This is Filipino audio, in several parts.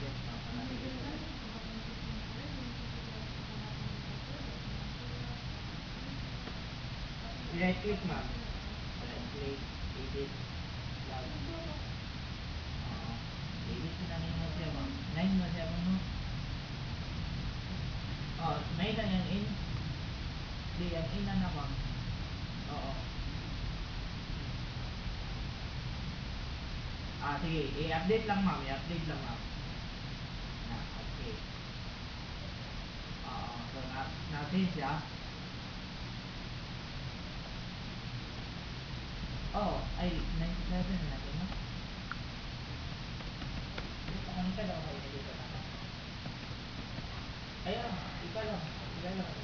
Yes, ma'am. Right click, ma'am. Right click, edit, log. Oo. Edit na mo siya, ma'am. 9 mo siya, ma'am, no? Oh, may na yan in. Di, yan in na, ma'am. Oo. Sige. I-update lang, ma'am. I-update lang, ma'am. Okay. Oo. So, na-save siya. Ay, 97 na natin, no? Ano ka daw kayo dito na? Ayun, ikaw lang. Ikaw lang.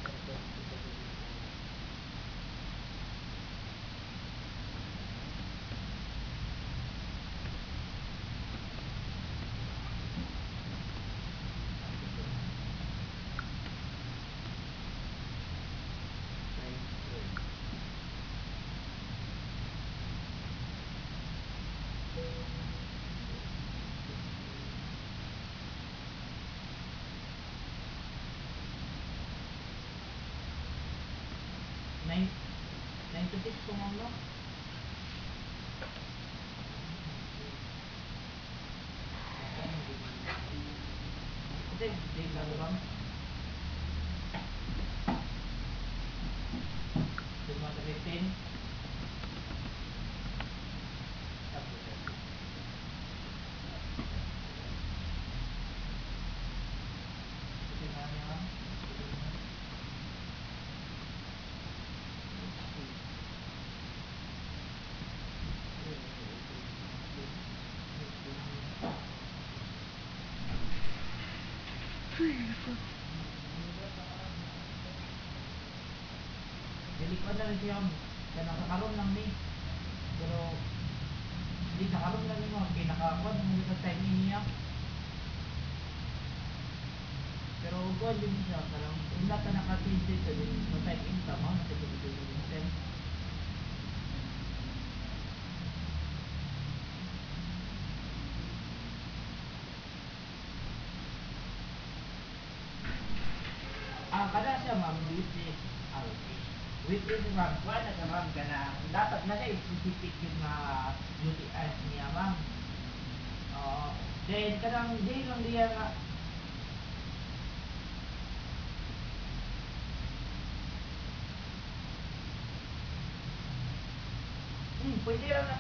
Nine 96 po, ma'am, no? Kasi, di ba, ma'am? Di ba, 15? Kasi nga niya, ma'am. Delikwan na rin siya, ma'am. Kaya nakakaroon lang ni. Pero, hindi nakaroon lang ni, ma'am. Kaya nakakuan mo sa time niya. Pero, kuan din siya. Parang, kung lahat na naka-change dito, sa time in ka, ma'am. Nakikita yung system. Kada siya, ma'am, witness. Witness, ma'am. Kuha na siya, ma'am. Kana, dapat na siya specific yung duty hours niya, ma'am. Then, kadang day lang diya nga. Pwede lang na